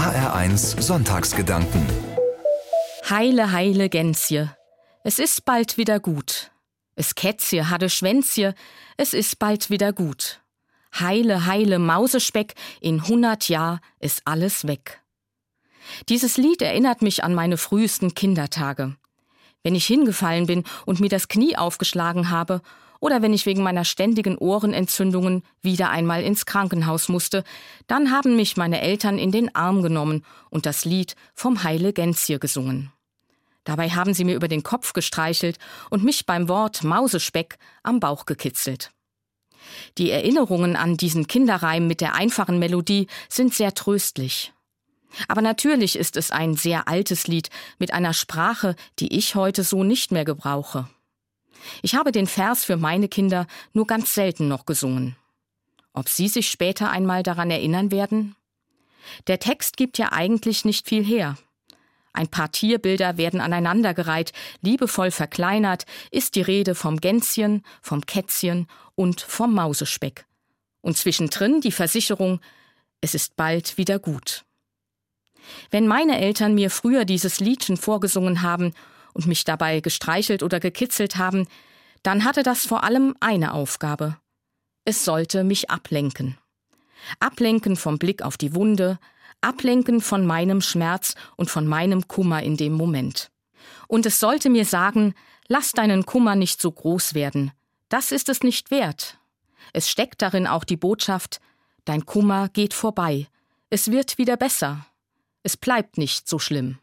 HR1 Sonntagsgedanken. Heile, heile Gänsje, es ist bald wieder gut. Es Kätzje hatte Schwänzje, es ist bald wieder gut. Heile, heile Mausespeck, in 100 Jahr ist alles weg. Dieses Lied erinnert mich an meine frühesten Kindertage. Wenn ich hingefallen bin und mir das Knie aufgeschlagen habe oder wenn ich wegen meiner ständigen Ohrenentzündungen wieder einmal ins Krankenhaus musste, dann haben mich meine Eltern in den Arm genommen und das Lied vom Heile Gänsje gesungen. Dabei haben sie mir über den Kopf gestreichelt und mich beim Wort Mausespeck am Bauch gekitzelt. Die Erinnerungen an diesen Kinderreim mit der einfachen Melodie sind sehr tröstlich. Aber natürlich ist es ein sehr altes Lied mit einer Sprache, die ich heute so nicht mehr gebrauche. Ich habe den Vers für meine Kinder nur ganz selten noch gesungen. Ob sie sich später einmal daran erinnern werden? Der Text gibt ja eigentlich nicht viel her. Ein paar Tierbilder werden aneinandergereiht, liebevoll verkleinert, ist die Rede vom Gänschen, vom Kätzchen und vom Mausespeck. Und zwischendrin die Versicherung, es ist bald wieder gut. Wenn meine Eltern mir früher dieses Liedchen vorgesungen haben und mich dabei gestreichelt oder gekitzelt haben, dann hatte das vor allem eine Aufgabe. Es sollte mich ablenken. Ablenken vom Blick auf die Wunde, ablenken von meinem Schmerz und von meinem Kummer in dem Moment. Und es sollte mir sagen, lass deinen Kummer nicht so groß werden. Das ist es nicht wert. Es steckt darin auch die Botschaft, dein Kummer geht vorbei. Es wird wieder besser. Es bleibt nicht so schlimm.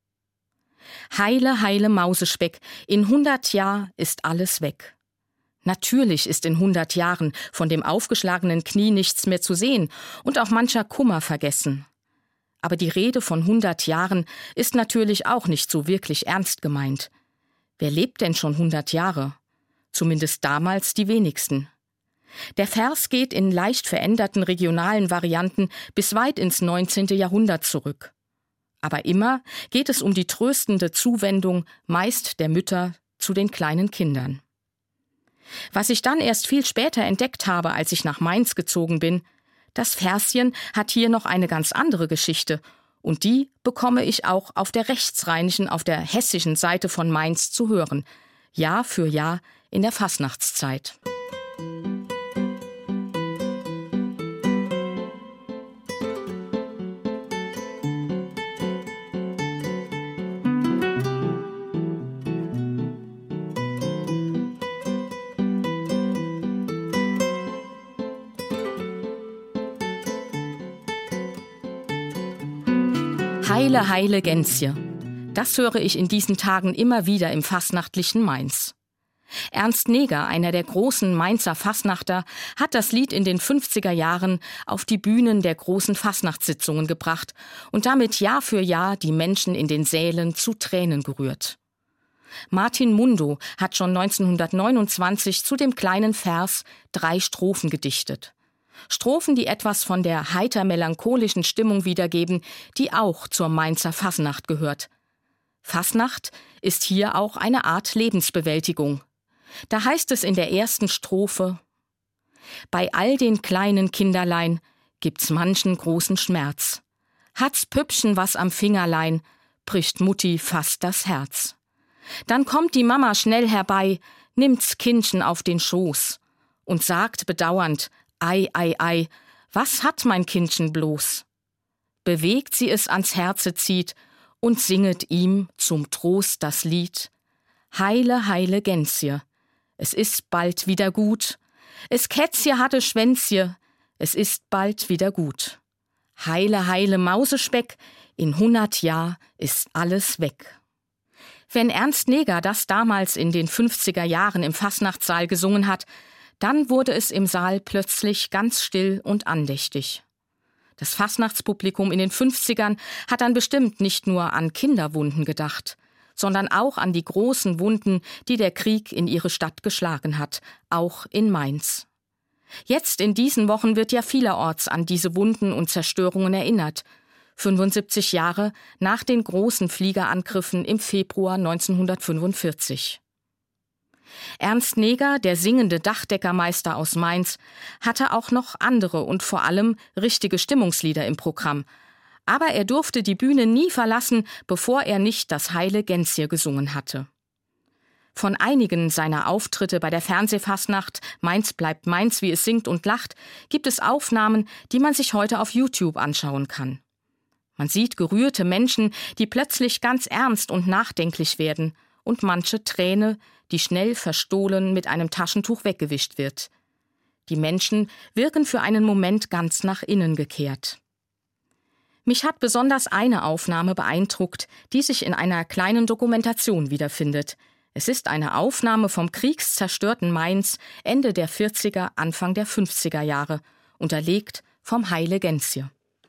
Heile, heile Mausespeck, in 100 Jahr ist alles weg. Natürlich ist in 100 Jahren von dem aufgeschlagenen Knie nichts mehr zu sehen und auch mancher Kummer vergessen. Aber die Rede von 100 Jahren ist natürlich auch nicht so wirklich ernst gemeint. Wer lebt denn schon 100 Jahre? Zumindest damals die wenigsten. Der Vers geht in leicht veränderten regionalen Varianten bis weit ins 19. Jahrhundert zurück. Aber immer geht es um die tröstende Zuwendung, meist der Mütter, zu den kleinen Kindern. Was ich dann erst viel später entdeckt habe, als ich nach Mainz gezogen bin, das Verschen hat hier noch eine ganz andere Geschichte und die bekomme ich auch auf der rechtsrheinischen, auf der hessischen Seite von Mainz zu hören, Jahr für Jahr in der Fastnachtszeit. Heile, heile Gänsje. Das höre ich in diesen Tagen immer wieder im fastnachtlichen Mainz. Ernst Neger, einer der großen Mainzer Fastnachter, hat das Lied in den 50er Jahren auf die Bühnen der großen Fastnachtssitzungen gebracht und damit Jahr für Jahr die Menschen in den Sälen zu Tränen gerührt. Martin Mundo hat schon 1929 zu dem kleinen Vers 3 Strophen gedichtet. Strophen, die etwas von der heiter-melancholischen Stimmung wiedergeben, die auch zur Mainzer Fasnacht gehört. Fasnacht ist hier auch eine Art Lebensbewältigung. Da heißt es in der ersten Strophe: Bei all den kleinen Kinderlein gibt's manchen großen Schmerz. Hat's Püppchen was am Fingerlein, bricht Mutti fast das Herz. Dann kommt die Mama schnell herbei, nimmt's Kindchen auf den Schoß und sagt bedauernd: Ei, ei, ei, was hat mein Kindchen bloß? Bewegt sie es ans Herze zieht und singet ihm zum Trost das Lied: Heile, heile Gänsje, es ist bald wieder gut. Es Kätzje hatte Schwänzje, es ist bald wieder gut. Heile, heile Mausespeck, in 100 Jahr ist alles weg. Wenn Ernst Neger das damals in den 50er Jahren im Fastnachtssaal gesungen hat, dann wurde es im Saal plötzlich ganz still und andächtig. Das Fastnachtspublikum in den 50ern hat dann bestimmt nicht nur an Kinderwunden gedacht, sondern auch an die großen Wunden, die der Krieg in ihre Stadt geschlagen hat, auch in Mainz. Jetzt in diesen Wochen wird ja vielerorts an diese Wunden und Zerstörungen erinnert, 75 Jahre nach den großen Fliegerangriffen im Februar 1945. Ernst Neger, der singende Dachdeckermeister aus Mainz, hatte auch noch andere und vor allem richtige Stimmungslieder im Programm. Aber er durfte die Bühne nie verlassen, bevor er nicht das Heile Gänzje gesungen hatte. Von einigen seiner Auftritte bei der Fernsehfastnacht »Mainz bleibt Mainz, wie es singt und lacht« gibt es Aufnahmen, die man sich heute auf YouTube anschauen kann. Man sieht gerührte Menschen, die plötzlich ganz ernst und nachdenklich werden, und manche Träne, die schnell verstohlen mit einem Taschentuch weggewischt wird. Die Menschen wirken für einen Moment ganz nach innen gekehrt. Mich hat besonders eine Aufnahme beeindruckt, die sich in einer kleinen Dokumentation wiederfindet. Es ist eine Aufnahme vom kriegszerstörten Mainz Ende der 40er, Anfang der 50er Jahre, unterlegt vom Heile Gänzje.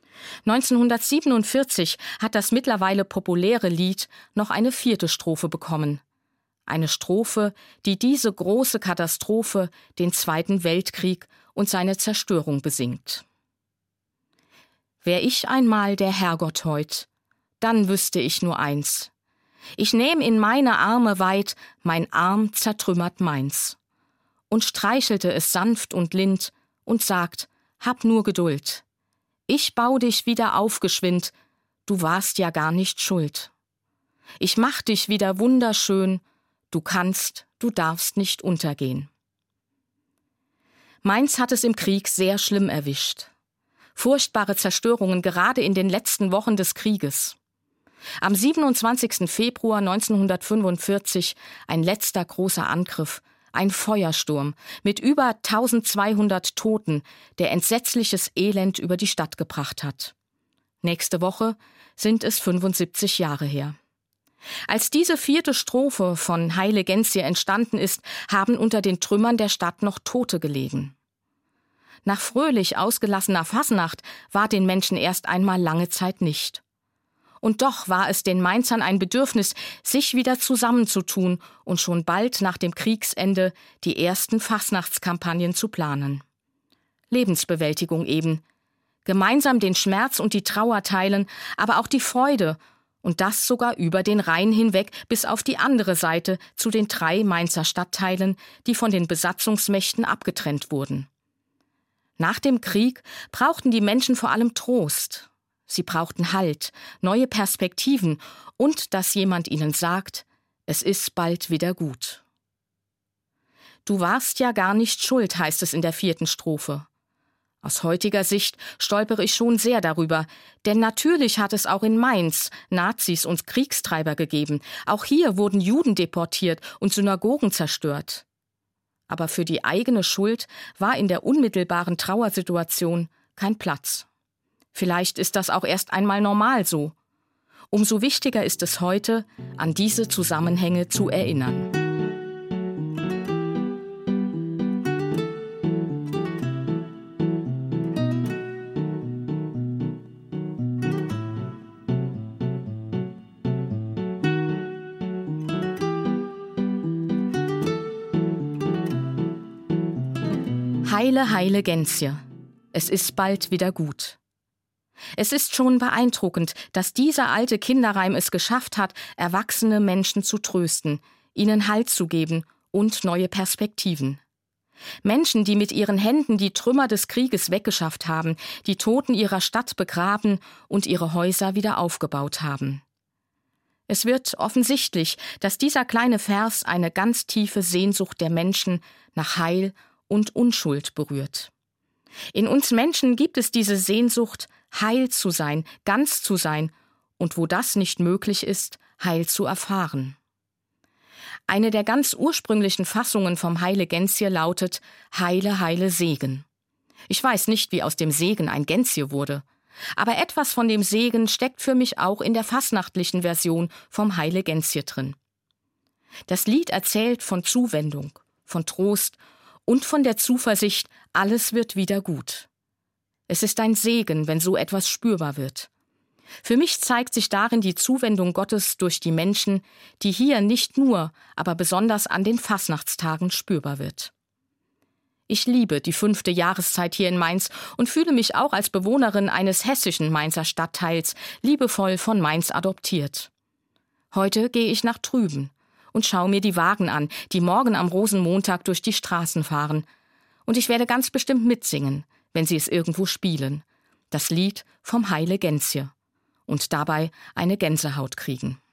1947 hat das mittlerweile populäre Lied noch eine 4. Strophe bekommen. Eine Strophe, die diese große Katastrophe, den Zweiten Weltkrieg und seine Zerstörung besingt. Wär ich einmal der Herrgott heut, dann wüsste ich nur eins. Ich nähm in meine Arme weit mein arm zertrümmert Mainz und streichelte es sanft und lind und sagt, hab nur Geduld. Ich bau dich wieder auf geschwind, du warst ja gar nicht schuld. Ich mach dich wieder wunderschön, du kannst, du darfst nicht untergehen. Mainz hat es im Krieg sehr schlimm erwischt. Furchtbare Zerstörungen gerade in den letzten Wochen des Krieges. Am 27. Februar 1945 ein letzter großer Angriff, ein Feuersturm mit über 1200 Toten, der entsetzliches Elend über die Stadt gebracht hat. Nächste Woche sind es 75 Jahre her. Als diese 4. Strophe von Heile Gänzje entstanden ist, haben unter den Trümmern der Stadt noch Tote gelegen. Nach fröhlich ausgelassener Fasnacht war den Menschen erst einmal lange Zeit nicht. Und doch war es den Mainzern ein Bedürfnis, sich wieder zusammenzutun und schon bald nach dem Kriegsende die ersten Fasnachtskampagnen zu planen. Lebensbewältigung eben. Gemeinsam den Schmerz und die Trauer teilen, aber auch die Freude, und das sogar über den Rhein hinweg bis auf die andere Seite zu den 3 Mainzer Stadtteilen, die von den Besatzungsmächten abgetrennt wurden. Nach dem Krieg brauchten die Menschen vor allem Trost. Sie brauchten Halt, neue Perspektiven und dass jemand ihnen sagt, es ist bald wieder gut. Du warst ja gar nicht schuld, heißt es in der 4. Strophe. Aus heutiger Sicht stolpere ich schon sehr darüber, denn natürlich hat es auch in Mainz Nazis und Kriegstreiber gegeben. Auch hier wurden Juden deportiert und Synagogen zerstört. Aber für die eigene Schuld war in der unmittelbaren Trauersituation kein Platz. Vielleicht ist das auch erst einmal normal so. Umso wichtiger ist es heute, an diese Zusammenhänge zu erinnern. Heile, Heile Gänzje. Es ist bald wieder gut. Es ist schon beeindruckend, dass dieser alte Kinderreim es geschafft hat, erwachsene Menschen zu trösten, ihnen Halt zu geben und neue Perspektiven. Menschen, die mit ihren Händen die Trümmer des Krieges weggeschafft haben, die Toten ihrer Stadt begraben und ihre Häuser wieder aufgebaut haben. Es wird offensichtlich, dass dieser kleine Vers eine ganz tiefe Sehnsucht der Menschen nach Heil und Unschuld berührt. In uns Menschen gibt es diese Sehnsucht, heil zu sein, ganz zu sein und wo das nicht möglich ist, Heil zu erfahren. Eine der ganz ursprünglichen Fassungen vom Heile Gänzje lautet Heile, Heile Segen. Ich weiß nicht, wie aus dem Segen ein Gänzje wurde, aber etwas von dem Segen steckt für mich auch in der fastnachtlichen Version vom Heile Gänzje drin. Das Lied erzählt von Zuwendung, von Trost und von der Zuversicht, alles wird wieder gut. Es ist ein Segen, wenn so etwas spürbar wird. Für mich zeigt sich darin die Zuwendung Gottes durch die Menschen, die hier nicht nur, aber besonders an den Fastnachtstagen spürbar wird. Ich liebe die 5. Jahreszeit hier in Mainz und fühle mich auch als Bewohnerin eines hessischen Mainzer Stadtteils liebevoll von Mainz adoptiert. Heute gehe ich nach drüben und schaue mir die Wagen an, die morgen am Rosenmontag durch die Straßen fahren. Und ich werde ganz bestimmt mitsingen, wenn sie es irgendwo spielen. Das Lied vom Heile Gänzje. und dabei eine Gänsehaut kriegen.